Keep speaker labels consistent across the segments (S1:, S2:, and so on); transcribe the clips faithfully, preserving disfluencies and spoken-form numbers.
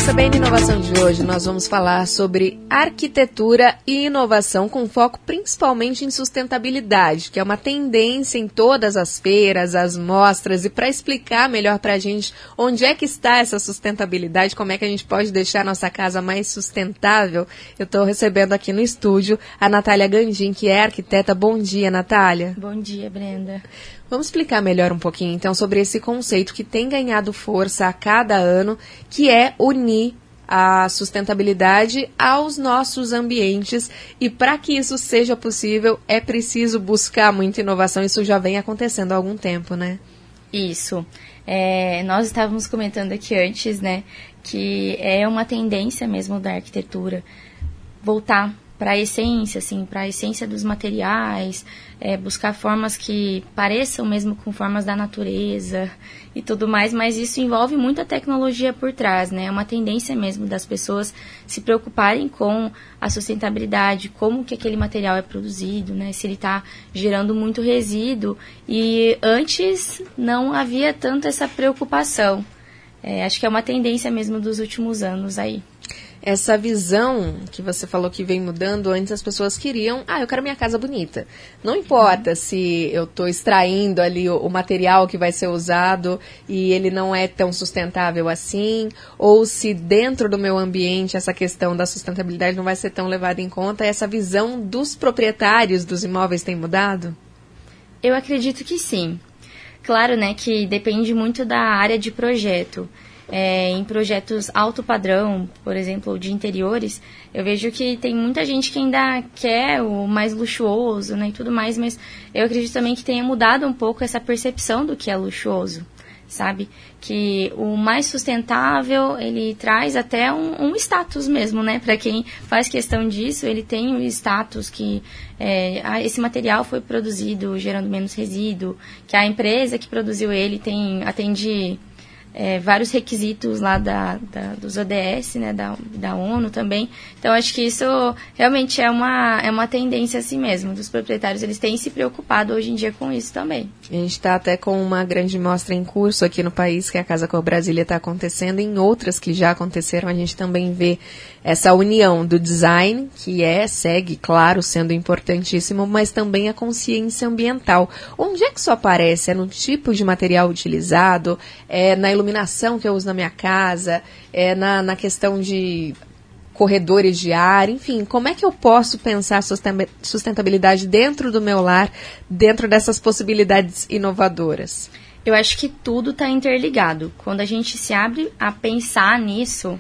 S1: C B N Inovação de hoje nós vamos falar sobre arquitetura e inovação com foco principalmente em sustentabilidade, que é uma tendência em todas as feiras, as mostras, e para explicar melhor para a gente onde é que está essa sustentabilidade, como é que a gente pode deixar a nossa casa mais sustentável, eu estou recebendo aqui no estúdio a Natália Gandim, que é arquiteta. Bom dia, Natália.
S2: Bom dia, Brenda.
S1: Vamos explicar melhor um pouquinho, então, sobre esse conceito que tem ganhado força a cada ano, que é unir a sustentabilidade aos nossos ambientes. E para que isso seja possível, é preciso buscar muita inovação. Isso já vem acontecendo há algum tempo, né?
S2: Isso. É, nós estávamos comentando aqui antes, né, que é uma tendência mesmo da arquitetura voltar para a essência, assim, para a essência dos materiais, é, buscar formas que pareçam mesmo com formas da natureza e tudo mais, mas isso envolve muita tecnologia por trás, né? É uma tendência mesmo das pessoas se preocuparem com a sustentabilidade, como que aquele material é produzido, né? Se ele está gerando muito resíduo, e antes não havia tanto essa preocupação. É, acho que é uma tendência mesmo dos últimos anos aí.
S1: Essa visão que você falou que vem mudando, antes as pessoas queriam, ah, eu quero minha casa bonita. Não importa uhum. se eu estou extraindo ali o, o material que vai ser usado e ele não é tão sustentável assim, ou se dentro do meu ambiente essa questão da sustentabilidade não vai ser tão levada em conta. Essa visão dos proprietários dos imóveis tem mudado?
S2: Eu acredito que sim. Claro, né, que depende muito da área de projeto. É, em projetos alto padrão, por exemplo, de interiores, eu vejo que tem muita gente que ainda quer o mais luxuoso, né, e tudo mais, mas eu acredito também que tenha mudado um pouco essa percepção do que é luxuoso, sabe? Que o mais sustentável, ele traz até um, um status mesmo, né? Para quem faz questão disso, ele tem um status que é, ah, esse material foi produzido gerando menos resíduo, que a empresa que produziu ele tem, atende... É, vários requisitos lá da, da, dos O D S, né, da, da ONU também. Então, acho que isso realmente é uma, é uma tendência assim mesmo, dos proprietários. Eles têm se preocupado hoje em dia com isso também.
S1: A gente está até com uma grande mostra em curso aqui no país, que a Casa Cor Brasília está acontecendo. Em outras que já aconteceram, a gente também vê essa união do design, que é, segue, claro, sendo importantíssimo, mas também a consciência ambiental. Onde é que isso aparece? É no tipo de material utilizado? É na iluminação que eu uso na minha casa? É na, na questão de corredores de ar? Enfim, como é que eu posso pensar sustentabilidade dentro do meu lar, dentro dessas possibilidades inovadoras?
S2: Eu acho que tudo está interligado. Quando a gente se abre a pensar nisso,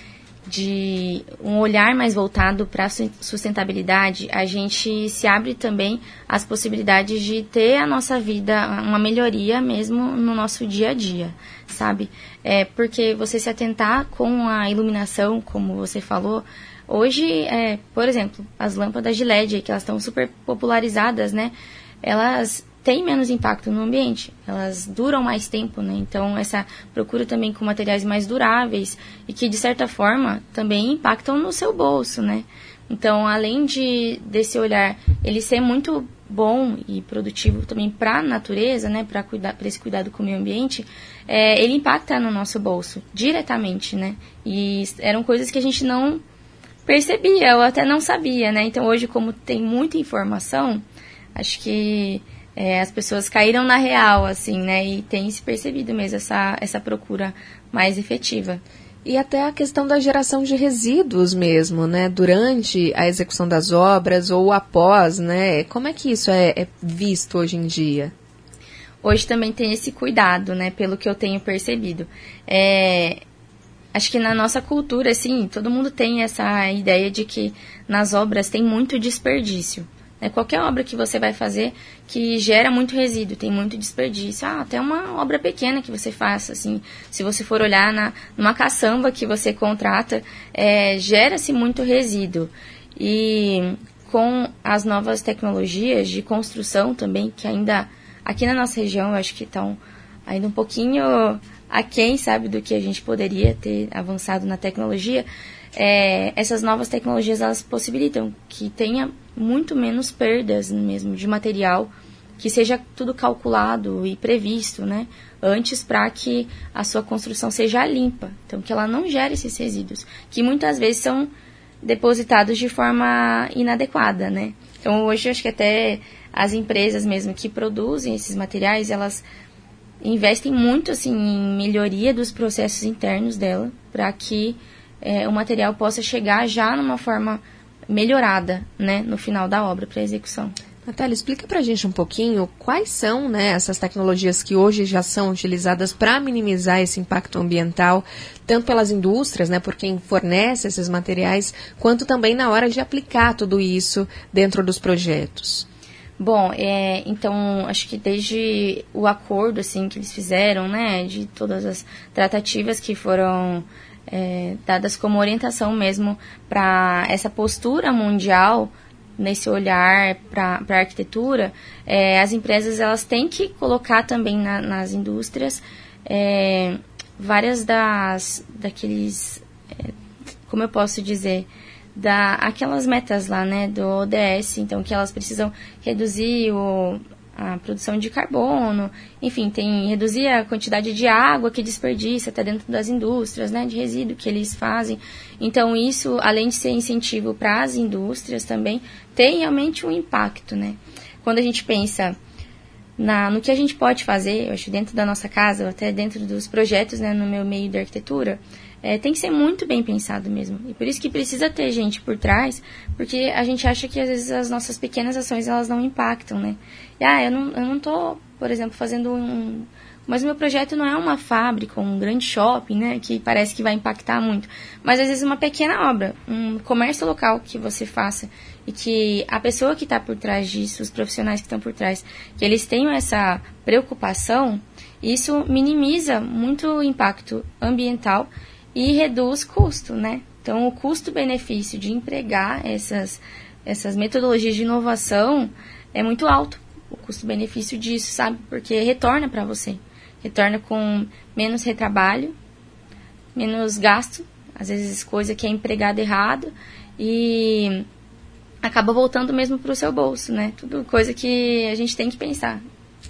S2: de um olhar mais voltado para a sustentabilidade, a gente se abre também às possibilidades de ter a nossa vida, uma melhoria mesmo no nosso dia a dia, sabe? É, porque você se atentar com a iluminação, como você falou, hoje, é, por exemplo, as lâmpadas de L E D, que elas estão super popularizadas, né? Elas têm menos impacto no ambiente, elas duram mais tempo, né? Então, essa procura também com materiais mais duráveis e que, de certa forma, também impactam no seu bolso, né? Então, além de desse olhar, ele ser muito bom e produtivo também para a natureza, né? Para cuidar, para esse cuidado com o meio ambiente, é, ele impacta no nosso bolso diretamente, né? E eram coisas que a gente não percebia ou até não sabia, né? Então, hoje, como tem muita informação, acho que É, as pessoas caíram na real, assim, né? E tem se percebido mesmo essa, essa procura mais efetiva.
S1: E até a questão da geração de resíduos mesmo, né? Durante a execução das obras ou após, né? Como é que isso é, é visto hoje em dia?
S2: Hoje também tem esse cuidado, né? Pelo que eu tenho percebido. É, acho que na nossa cultura, assim, todo mundo tem essa ideia de que nas obras tem muito desperdício. É, qualquer obra que você vai fazer que gera muito resíduo, tem muito desperdício. Ah, até uma obra pequena que você faça, assim, se você for olhar na, numa caçamba que você contrata, é, gera-se muito resíduo. E com as novas tecnologias de construção também, que ainda, aqui na nossa região, eu acho que estão ainda um pouquinho aquém, sabe, do que a gente poderia ter avançado na tecnologia. É, essas novas tecnologias, elas possibilitam que tenha muito menos perdas mesmo de material, que seja tudo calculado e previsto, né, antes para que a sua construção seja limpa. Então, que ela não gere esses resíduos, que muitas vezes são depositados de forma inadequada, né? Então, hoje, eu acho que até as empresas mesmo que produzem esses materiais, elas investem muito, assim, em melhoria dos processos internos dela, para que é, o material possa chegar já numa forma melhorada, né, no final da obra, para a execução.
S1: Natália, explica pra gente um pouquinho quais são, né, essas tecnologias que hoje já são utilizadas para minimizar esse impacto ambiental, tanto pelas indústrias, né, por quem fornece esses materiais, quanto também na hora de aplicar tudo isso dentro dos projetos.
S2: Bom, é, então, acho que desde o acordo, assim, que eles fizeram, né, de todas as tratativas que foram é, dadas como orientação mesmo para essa postura mundial, nesse olhar para a arquitetura, é, as empresas elas têm que colocar também na, nas indústrias é, várias das daqueles, é, como eu posso dizer, da, aquelas metas lá, né, do O D S, então que elas precisam reduzir o, a produção de carbono, enfim, tem reduzir a quantidade de água que desperdiça até dentro das indústrias, né, de resíduo que eles fazem. Então, isso, além de ser incentivo para as indústrias também, tem realmente um impacto, né. Quando a gente pensa na, no que a gente pode fazer, eu acho, dentro da nossa casa, ou até dentro dos projetos, né, no meu meio de arquitetura, É, tem que ser muito bem pensado mesmo. E por isso que precisa ter gente por trás, porque a gente acha que às vezes as nossas pequenas ações elas não impactam, né? E, ah, eu não, eu não tô, por exemplo, fazendo um... Mas o meu projeto não é uma fábrica, um grande shopping, né? Que parece que vai impactar muito. Mas às vezes uma pequena obra, um comércio local que você faça e que a pessoa que está por trás disso, os profissionais que estão por trás, que eles tenham essa preocupação, isso minimiza muito o impacto ambiental e reduz custo, né? Então, o custo-benefício de empregar essas, essas metodologias de inovação é muito alto. O custo-benefício disso, sabe? Porque retorna para você. Retorna com menos retrabalho, menos gasto, às vezes coisa que é empregada errado, e acaba voltando mesmo para o seu bolso, né? Tudo coisa que a gente tem que pensar.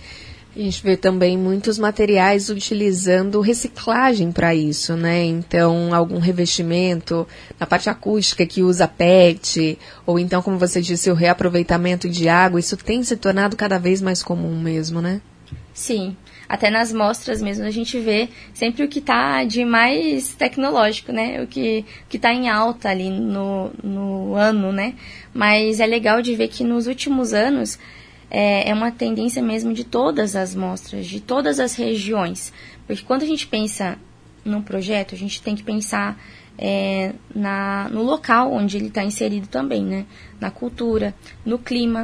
S1: A gente vê também muitos materiais utilizando reciclagem para isso, né? Então, algum revestimento na parte acústica que usa P E T, ou então, como você disse, o reaproveitamento de água, isso tem se tornado cada vez mais comum mesmo, né?
S2: Sim, até nas mostras mesmo a gente vê sempre o que está de mais tecnológico, né? O que que está em alta ali no, no ano, né? Mas é legal de ver que nos últimos anos é uma tendência mesmo de todas as mostras, de todas as regiões. Porque quando a gente pensa num projeto, a gente tem que pensar é, na, no local onde ele está inserido também, né? Na cultura, no clima,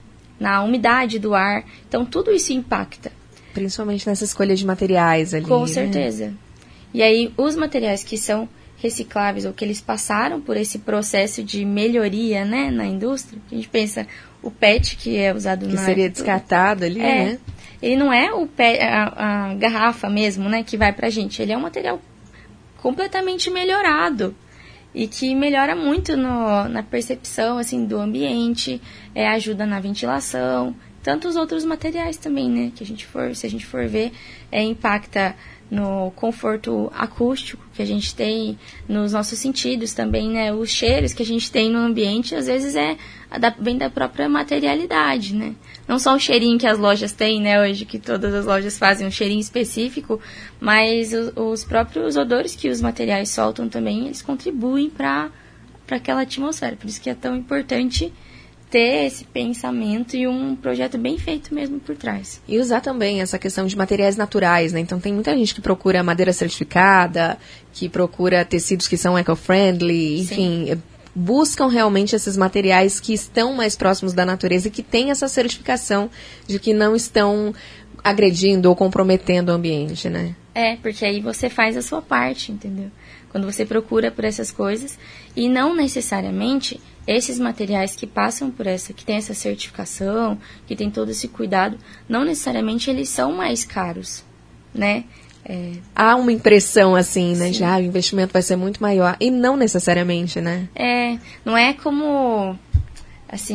S2: na umidade do ar. Então, tudo isso impacta.
S1: Principalmente nessa escolha de materiais ali.
S2: Com
S1: né?
S2: certeza. E aí, os materiais que são recicláveis, ou que eles passaram por esse processo de melhoria, né, na indústria, a gente pensa o P E T que é usado
S1: que
S2: na...
S1: Que seria descartado ali,
S2: é,
S1: né?
S2: Ele não é o P E T, a, a garrafa mesmo, né, que vai pra gente. Ele é um material completamente melhorado e que melhora muito no, na percepção, assim, do ambiente, é, ajuda na ventilação, tantos outros materiais também, né, que a gente for, se a gente for ver, é, impacta no conforto acústico que a gente tem, nos nossos sentidos também, né? Os cheiros que a gente tem no ambiente, às vezes, é da, vem da própria materialidade, né? Não só o cheirinho que as lojas têm, né? Hoje, que todas as lojas fazem um cheirinho específico, mas os, os próprios odores que os materiais soltam também, eles contribuem para para aquela atmosfera. Por isso que é tão importante ter esse pensamento e um projeto bem feito mesmo por trás.
S1: E usar também essa questão de materiais naturais, né? Então tem muita gente que procura madeira certificada, que procura tecidos que são eco-friendly, enfim, Sim. buscam realmente esses materiais que estão mais próximos da natureza e que têm essa certificação de que não estão agredindo ou comprometendo o ambiente, né?
S2: É, porque aí você faz a sua parte, entendeu? Quando você procura por essas coisas, e não necessariamente esses materiais que passam por essa, que tem essa certificação, que tem todo esse cuidado, não necessariamente eles são mais caros, né? É...
S1: Há uma impressão assim, né?
S2: Sim.
S1: Já o investimento vai ser muito maior, e não necessariamente, né?
S2: É, não é como, assim,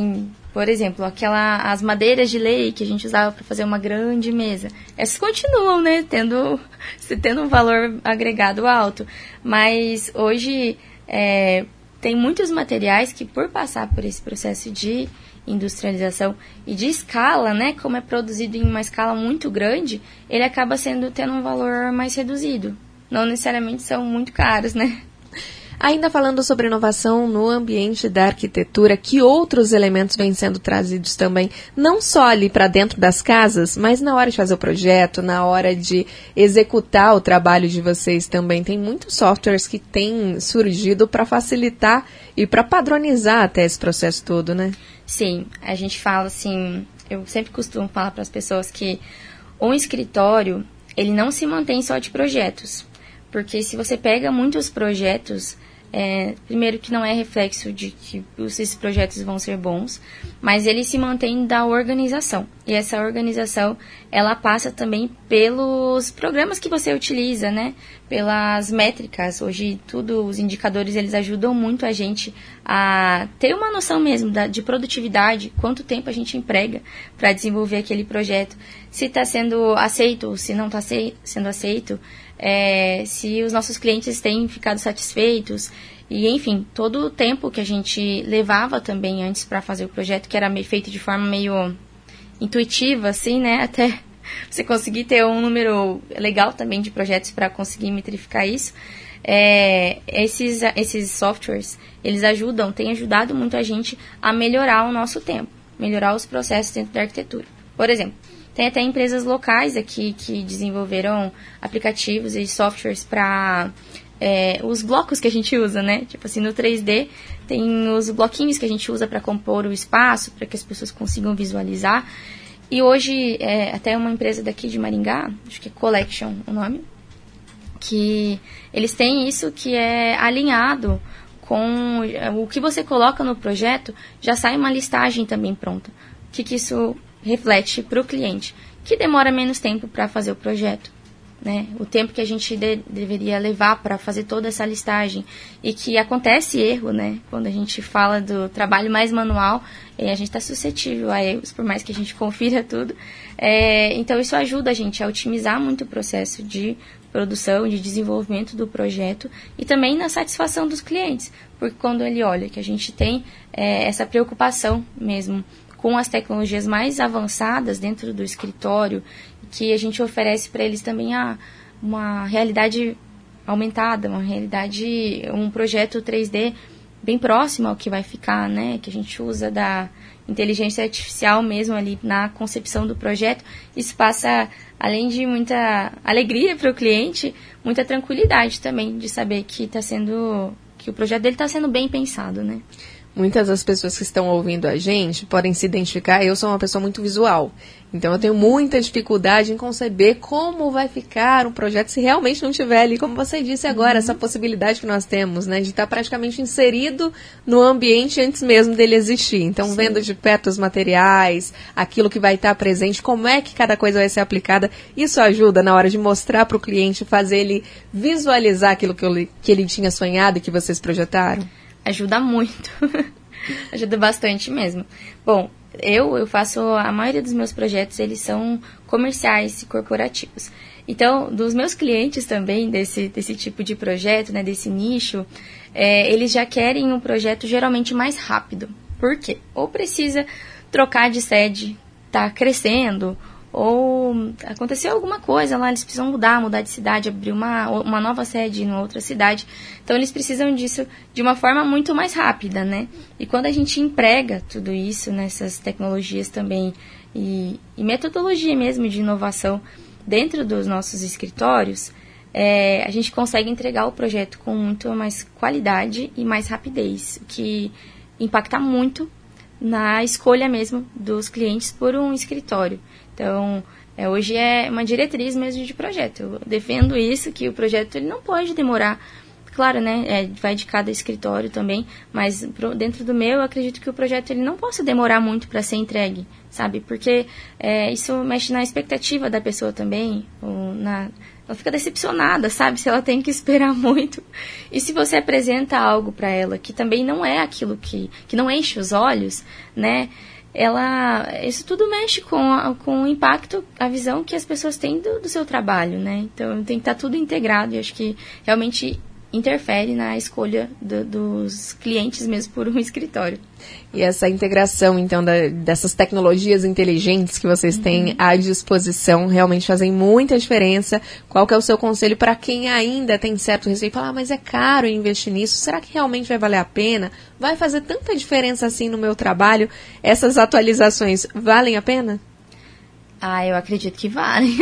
S2: Por exemplo, aquela, as madeiras de lei que a gente usava para fazer uma grande mesa. Essas continuam, né, tendo, tendo um valor agregado alto. Mas hoje é, tem muitos materiais que, por passar por esse processo de industrialização e de escala, né, como é produzido em uma escala muito grande, ele acaba sendo tendo um valor mais reduzido. Não necessariamente são muito caros, né?
S1: Ainda falando sobre inovação no ambiente da arquitetura, que outros elementos vêm sendo trazidos também, não só ali para dentro das casas, mas na hora de fazer o projeto, na hora de executar o trabalho de vocês também. Tem muitos softwares que têm surgido para facilitar e para padronizar até esse processo todo, né?
S2: Sim, a gente fala assim, eu sempre costumo falar para as pessoas que um escritório, ele não se mantém só de projetos, porque se você pega muitos projetos, É, primeiro que não é reflexo de que esses projetos vão ser bons, mas ele se mantém da organização. E essa organização, ela passa também pelos programas que você utiliza, né? Pelas métricas. Hoje, tudo, os indicadores, eles ajudam muito a gente a ter uma noção mesmo da, de produtividade, quanto tempo a gente emprega para desenvolver aquele projeto, se está sendo aceito, se não está se, sendo aceito, É, se os nossos clientes têm ficado satisfeitos, e enfim, todo o tempo que a gente levava também antes para fazer o projeto, que era meio, feito de forma meio intuitiva, assim, né, até você conseguir ter um número legal também de projetos para conseguir metrificar isso, é, esses, esses softwares, eles ajudam, têm ajudado muito a gente a melhorar o nosso tempo, melhorar os processos dentro da arquitetura. Por exemplo, tem até empresas locais aqui que desenvolveram aplicativos e softwares para é, os blocos que a gente usa, né? Tipo assim, no três D tem os bloquinhos que a gente usa para compor o espaço, para que as pessoas consigam visualizar. E hoje, é, até uma empresa daqui de Maringá, acho que é Collection o nome, que eles têm isso que é alinhado com o que você coloca no projeto, já sai uma listagem também pronta. O que, que isso reflete para o cliente, que demora menos tempo para fazer o projeto, né? O tempo que a gente de, deveria levar para fazer toda essa listagem, e que acontece erro, né? Quando a gente fala do trabalho mais manual, é, a gente está suscetível a erros, por mais que a gente confira tudo. É, então, isso ajuda a gente a otimizar muito o processo de produção, de desenvolvimento do projeto, e também na satisfação dos clientes, porque quando ele olha que a gente tem é, essa preocupação mesmo com as tecnologias mais avançadas dentro do escritório, que a gente oferece para eles também a, uma realidade aumentada, uma realidade, um projeto três D bem próximo ao que vai ficar, né? Que a gente usa da inteligência artificial mesmo ali na concepção do projeto. Isso passa, além de muita alegria para o cliente, muita tranquilidade também de saber que tá sendo, que o projeto dele está sendo bem pensado, né?
S1: Muitas das pessoas que estão ouvindo a gente podem se identificar. Eu sou uma pessoa muito visual, então eu tenho muita dificuldade em conceber como vai ficar um projeto se realmente não tiver ali, como você disse agora, uhum. essa possibilidade que nós temos, né, de estar praticamente inserido no ambiente antes mesmo dele existir. Então, Sim. vendo de perto os materiais, aquilo que vai estar presente, como é que cada coisa vai ser aplicada, isso ajuda na hora de mostrar para o cliente, fazer ele visualizar aquilo que, eu, que ele tinha sonhado e que vocês projetaram?
S2: Ajuda muito. Ajuda bastante mesmo. Bom, eu, eu faço, a maioria dos meus projetos, eles são comerciais e corporativos. Então, dos meus clientes também, desse, desse tipo de projeto, né, desse nicho, é, eles já querem um projeto geralmente mais rápido. Por quê? Ou precisa trocar de sede, tá crescendo, ou aconteceu alguma coisa lá, eles precisam mudar, mudar de cidade, abrir uma, uma nova sede em outra cidade. Então, eles precisam disso de uma forma muito mais rápida, né? E quando a gente emprega tudo isso nessas tecnologias também e, e metodologia mesmo de inovação dentro dos nossos escritórios, é, a gente consegue entregar o projeto com muito mais qualidade e mais rapidez, o que impacta muito na escolha mesmo dos clientes por um escritório. Então, é, hoje é uma diretriz mesmo de projeto. Eu defendo isso, que o projeto ele não pode demorar. Claro, né, é, vai de cada escritório também, mas pro, dentro do meu, eu acredito que o projeto ele não possa demorar muito para ser entregue, sabe? Porque é, isso mexe na expectativa da pessoa também, ou na, ela fica decepcionada, sabe? Se ela tem que esperar muito. E se você apresenta algo para ela que também não é aquilo que, que não enche os olhos, né? ela, isso tudo mexe com, a, com o impacto, a visão que as pessoas têm do, do seu trabalho, né? Então, tem que estar tudo integrado e acho que realmente interfere na escolha do, dos clientes mesmo por um escritório.
S1: E essa integração, então, da, dessas tecnologias inteligentes que vocês uhum. têm à disposição realmente fazem muita diferença. Qual que é o seu conselho para quem ainda tem certo receio? Falar, ah, mas é caro investir nisso, será que realmente vai valer a pena? Vai fazer tanta diferença assim no meu trabalho? Essas atualizações valem a pena?
S2: Ah, eu acredito que valem.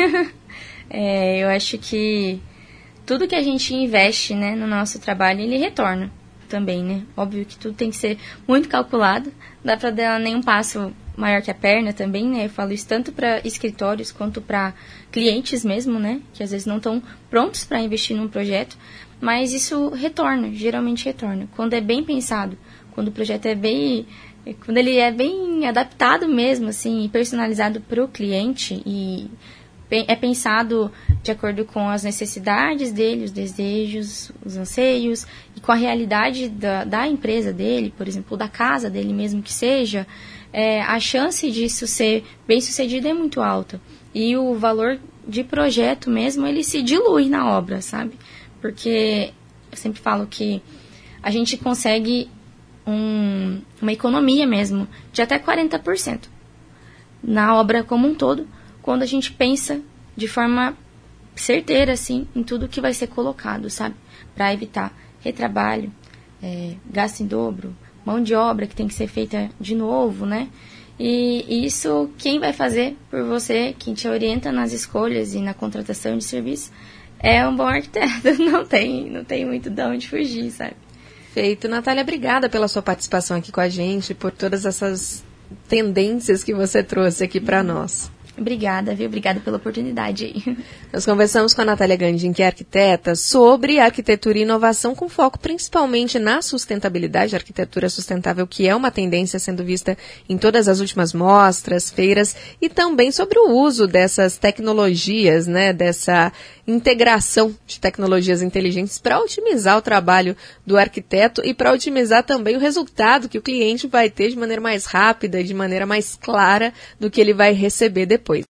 S2: é, eu acho que tudo que a gente investe, né, no nosso trabalho, ele retorna também, né? Óbvio que tudo tem que ser muito calculado. Não dá para dar nenhum passo maior que a perna também, né? Eu falo isso tanto para escritórios quanto para clientes mesmo, né? Que às vezes não estão prontos para investir num projeto. Mas isso retorna, geralmente retorna. Quando é bem pensado, quando o projeto é bem... Quando ele é bem adaptado mesmo, assim, personalizado para o cliente e... é pensado de acordo com as necessidades dele, os desejos, os anseios, e com a realidade da, da empresa dele, por exemplo, da casa dele mesmo que seja, é, a chance disso ser bem sucedido é muito alta. E o valor de projeto mesmo, ele se dilui na obra, sabe? Porque eu sempre falo que a gente consegue um, uma economia mesmo de até quarenta por cento na obra como um todo, quando a gente pensa de forma certeira, assim, em tudo que vai ser colocado, sabe? Para evitar retrabalho, é, gasto em dobro, mão de obra que tem que ser feita de novo, né? E isso, quem vai fazer por você, quem te orienta nas escolhas e na contratação de serviço, é um bom arquiteto. Não tem, não tem muito de onde fugir, sabe?
S1: Feito. Natália, obrigada pela sua participação aqui com a gente, por todas essas tendências que você trouxe aqui para nós.
S2: Obrigada, viu? Obrigada pela oportunidade aí.
S1: Nós conversamos com a Natália Gandim, que é arquiteta, sobre arquitetura e inovação, com foco principalmente na sustentabilidade, arquitetura sustentável, que é uma tendência sendo vista em todas as últimas mostras, feiras, e também sobre o uso dessas tecnologias, né, dessa integração de tecnologias inteligentes para otimizar o trabalho do arquiteto e para otimizar também o resultado que o cliente vai ter de maneira mais rápida e de maneira mais clara do que ele vai receber depois.